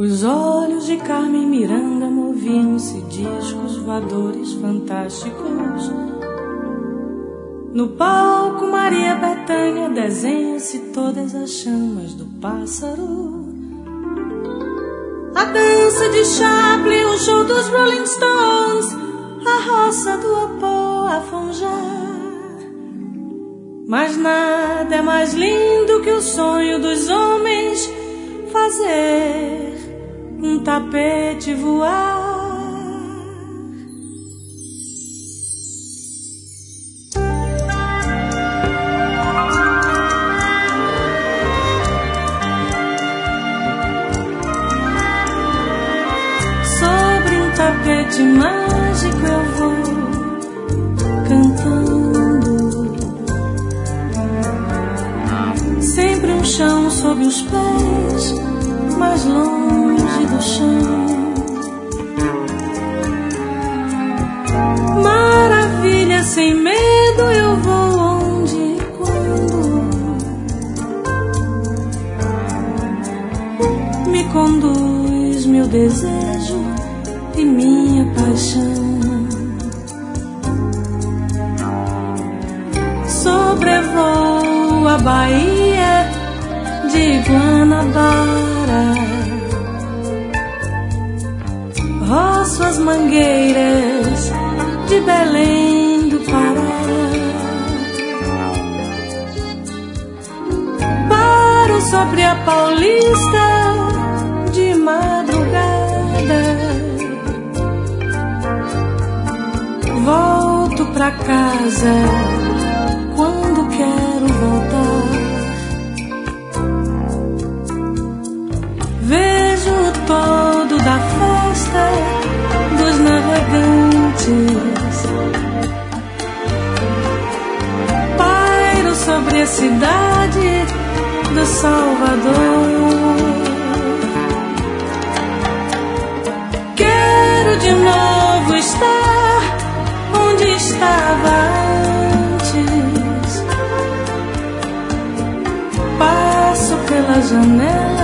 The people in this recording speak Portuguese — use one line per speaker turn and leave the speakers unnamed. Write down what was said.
Os olhos de Carmen Miranda moviam-se, discos voadores fantásticos. No palco Maria Bethânia desenha-se todas as chamas do pássaro. A dança de Chaplin, o show dos Rolling Stones, a roça do Opó a fonjar. Mas nada é mais lindo que o sonho dos homens, fazer um tapete voar. Sobre um tapete mágico eu vou cantando, sempre um chão sob os pés, mais longe do chão. Maravilha, sem medo eu vou onde e quando me conduz meu desejo e minha paixão. Sobrevoo a Bahia de Guanabara, roço as mangueiras de Belém do Pará, paro sobre a Paulista de madrugada, volto pra casa quando quero voltar. Vejo o todo da festa dos navegantes, pairo sobre a cidade do Salvador. Quero de novo estar onde estava antes. Passo pela janela